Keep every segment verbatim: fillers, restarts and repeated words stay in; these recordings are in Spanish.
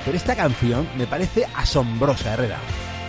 pero esta canción me parece asombrosa, Herrera.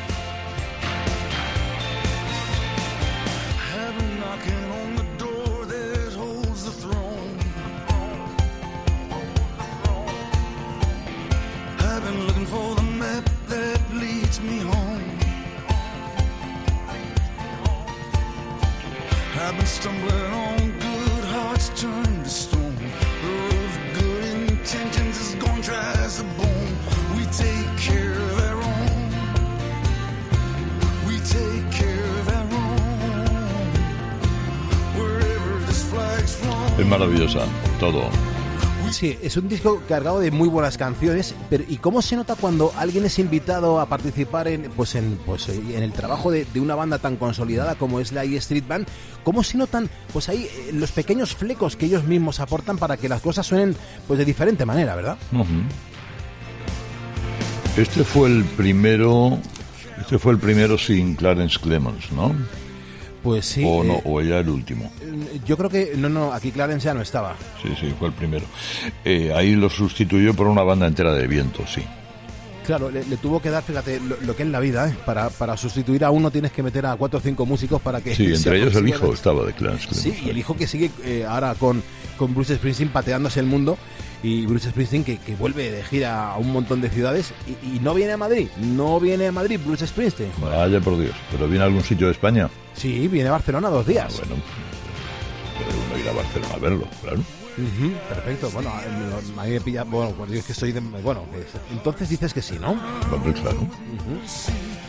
Es maravillosa, todo. Sí, es un disco cargado de muy buenas canciones, pero ¿y cómo se nota cuando alguien es invitado a participar en pues en pues en el trabajo de, de una banda tan consolidada como es la E Street Band? ¿Cómo se notan pues ahí los pequeños flecos que ellos mismos aportan para que las cosas suenen pues de diferente manera, ¿verdad? Uh-huh. Este fue el primero, este fue el primero sin Clarence Clemons, ¿no? Pues sí. O no, eh, o ella el último. Yo creo que no, no, aquí Clarence ya no estaba. Sí, sí, fue el primero. Eh, ahí lo sustituyó por una banda entera de viento, sí. Claro, le, le tuvo que dar, fíjate, lo, lo que es la vida, ¿eh? Para, para sustituir a uno tienes que meter a cuatro o cinco músicos para que... Sí, entre ellos el hijo de... estaba de Clarence Clemons. Sí, y el hijo que sigue eh, ahora con, con Bruce Springsteen pateándose el mundo, y Bruce Springsteen que, que vuelve de gira a un montón de ciudades y, y no viene a Madrid, no viene a Madrid Bruce Springsteen. Vaya por Dios, ¿pero viene a algún sitio de España? Sí, viene a Barcelona dos días. Ah, bueno, puede uno ir a Barcelona a verlo, claro. Uh-huh, perfecto, bueno, a mí me pilla, bueno, pues yo es que soy de, bueno, entonces dices que sí, ¿no? Hombre, claro. Uh-huh.